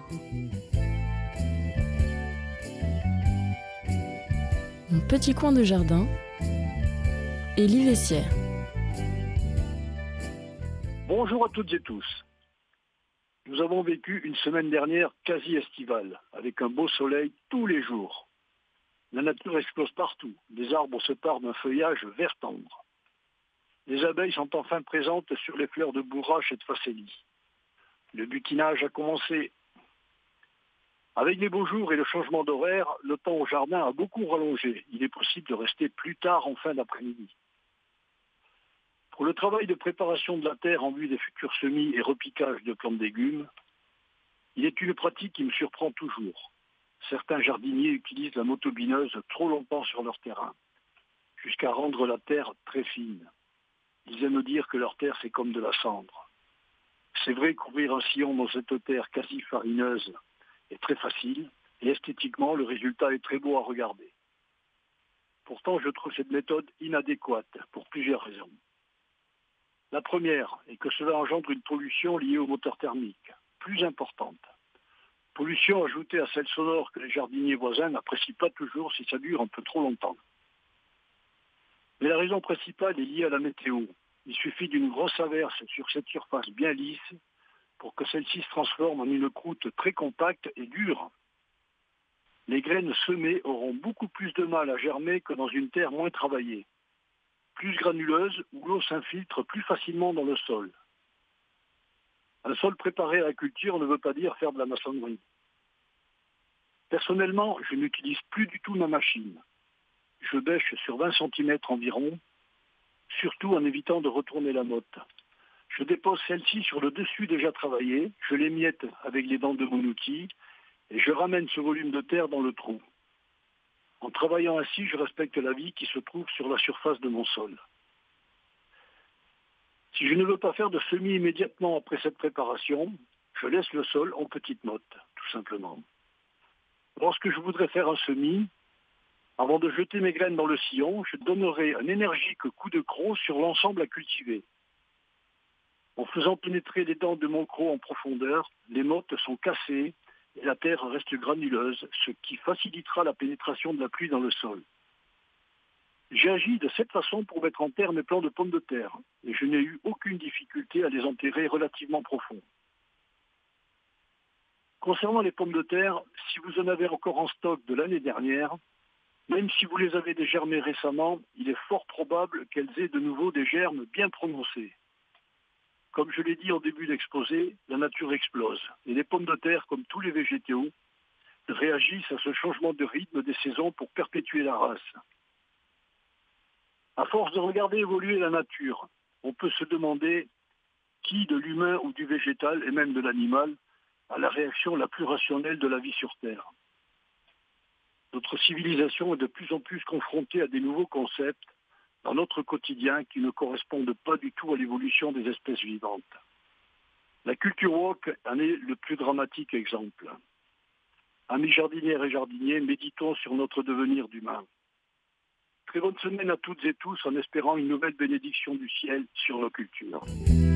Mon petit coin de jardin, Élie Vessière. Bonjour à toutes et tous. Nous avons vécu une semaine dernière quasi estivale, avec un beau soleil tous les jours. La nature explose partout, les arbres se parent d'un feuillage vert tendre. Les abeilles sont enfin présentes sur les fleurs de bourrache et de facélie. Le butinage a commencé. Avec les beaux jours et le changement d'horaire, le temps au jardin a beaucoup rallongé. Il est possible de rester plus tard en fin d'après-midi. Pour le travail de préparation de la terre en vue des futurs semis et repiquage de plantes de légumes, il est une pratique qui me surprend toujours. Certains jardiniers utilisent la motobineuse trop longtemps sur leur terrain, jusqu'à rendre la terre très fine. Ils aiment dire que leur terre c'est comme de la cendre. C'est vrai qu'ouvrir un sillon dans cette terre quasi farineuse est très facile, et esthétiquement le résultat est très beau à regarder. Pourtant, je trouve cette méthode inadéquate pour plusieurs raisons. La première est que cela engendre une pollution liée au moteur thermique, plus importante. Pollution ajoutée à celle sonore que les jardiniers voisins n'apprécient pas toujours si ça dure un peu trop longtemps. Mais la raison principale est liée à la météo. Il suffit d'une grosse averse sur cette surface bien lisse pour que celle-ci se transforme en une croûte très compacte et dure. Les graines semées auront beaucoup plus de mal à germer que dans une terre moins travaillée, plus granuleuse, où l'eau s'infiltre plus facilement dans le sol. Un sol préparé à la culture ne veut pas dire faire de la maçonnerie. Personnellement, je n'utilise plus du tout ma machine. Je bêche sur 20 cm environ, surtout en évitant de retourner la motte. Je dépose celle-ci sur le dessus déjà travaillé, je l'émiette avec les dents de mon outil et je ramène ce volume de terre dans le trou. En travaillant ainsi, je respecte la vie qui se trouve sur la surface de mon sol. Si je ne veux pas faire de semis immédiatement après cette préparation, je laisse le sol en petites mottes, tout simplement. Lorsque je voudrais faire un semis, avant de jeter mes graines dans le sillon, je donnerai un énergique coup de croc sur l'ensemble à cultiver. En faisant pénétrer les dents de mon croc en profondeur, les mottes sont cassées et la terre reste granuleuse, ce qui facilitera la pénétration de la pluie dans le sol. J'ai agi de cette façon pour mettre en terre mes plants de pommes de terre et je n'ai eu aucune difficulté à les enterrer relativement profond. Concernant les pommes de terre, si vous en avez encore en stock de l'année dernière, même si vous les avez dégermées récemment, il est fort probable qu'elles aient de nouveau des germes bien prononcés. Comme je l'ai dit en début d'exposé, la nature explose et les pommes de terre, comme tous les végétaux, réagissent à ce changement de rythme des saisons pour perpétuer la race. À force de regarder évoluer la nature, on peut se demander qui, de l'humain ou du végétal, et même de l'animal, a la réaction la plus rationnelle de la vie sur Terre. Notre civilisation est de plus en plus confrontée à des nouveaux concepts dans notre quotidien qui ne correspondent pas du tout à l'évolution des espèces vivantes. La culture woke en est le plus dramatique exemple. Amis jardinières et jardiniers, méditons sur notre devenir d'humain. Très bonne semaine à toutes et tous en espérant une nouvelle bénédiction du ciel sur nos cultures.